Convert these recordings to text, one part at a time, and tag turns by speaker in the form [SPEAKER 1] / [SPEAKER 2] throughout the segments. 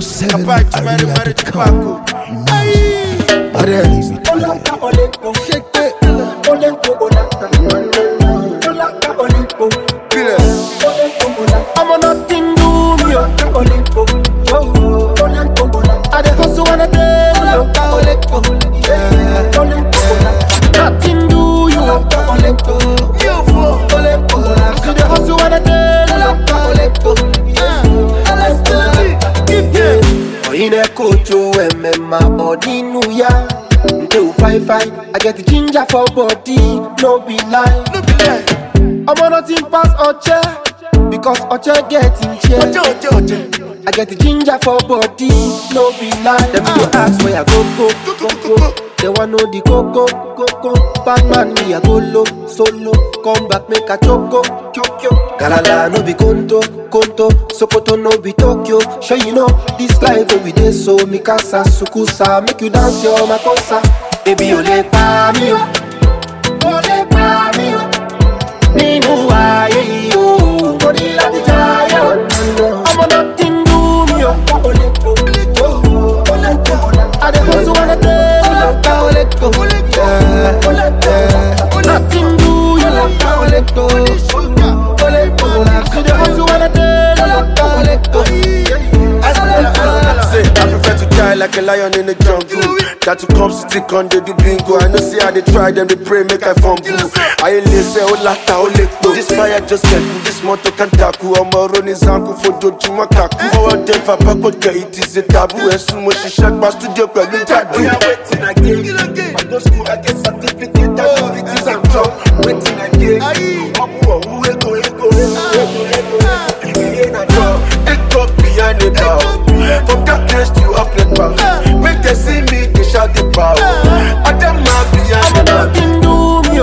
[SPEAKER 1] 247aria.com.
[SPEAKER 2] I'm on nothing do me, I dey hustle on a day, nothing do you, see the hustle on a day, in a coach, Odinuya, until 5-5, I get the ginger for body, no be lie. I'm on nothing past Oche, because Oche getting chair. I get the ginger for body, no be lie. Them go ask where I go. They want know the coco. Bad man, me I go low, solo. Come back, make a choco. Galala no be Konto. Sokoto no be Tokyo. Sure you know, this life every day so Mikasa, Sukusa, make you dance your makosa. Baby, ole pa mi o. Ninu wa ye yo. Body like the giant. I'm on nothing do me yo. I dey hustle on a day. Nothing do you. See the hustle on a day. I prefer to die like a lion in the jungle. That to come stick on the do bingo. I know see how they try them, they pray make I fumble. I ain't say oh lata oh lekpo. This fire just get cool, this motor can tackle. I'm a running zanku for doju makaku. For a dead for backward get it is a taboo. And soon when she shut my studio plug in tattoo. We are waiting again. I go school, I get certificate. That it is I'm drunk. Waiting again. Who go. It up behind the bow. From darkness to up the power. Make them see me, they shout the power. I them not behind the bow. Nothing do me,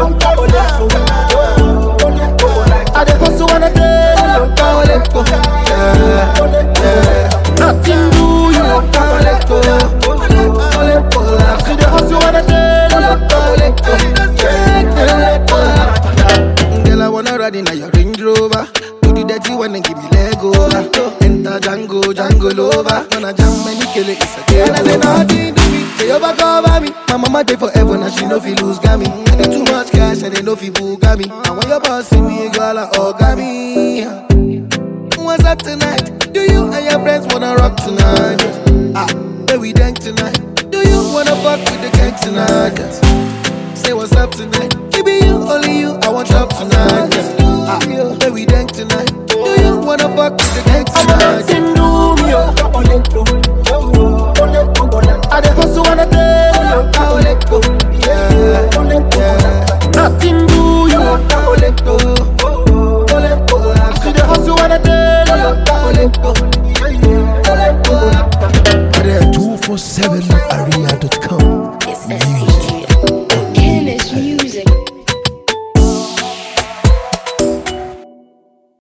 [SPEAKER 2] I dey hustle on a day. Nothing do you. See the hustle on a day.
[SPEAKER 3] Girl, I wanna ride in a your Range Rover. Do the dirty one and give me Lego. Enter Django Lover. Gonna jam many kill it, it's a game. And I say nothing to me, they overcover me. My mama dey forever and she no fi lose gami. I get too much cash and they no fi bugami. And when your boss see me, girl, I orgami. What's up tonight? Do you and your friends wanna rock tonight? Where we dank tonight? Do you wanna fuck with the gang tonight? Say what's up tonight? Maybe you, only you, I want drop tonight. Where we dank tonight? Do you wanna fuck with the gang tonight?
[SPEAKER 2] Nothing do me, I dey hustle on a day. Nothing do you. See the hustle on a day.
[SPEAKER 1] 247aria.com.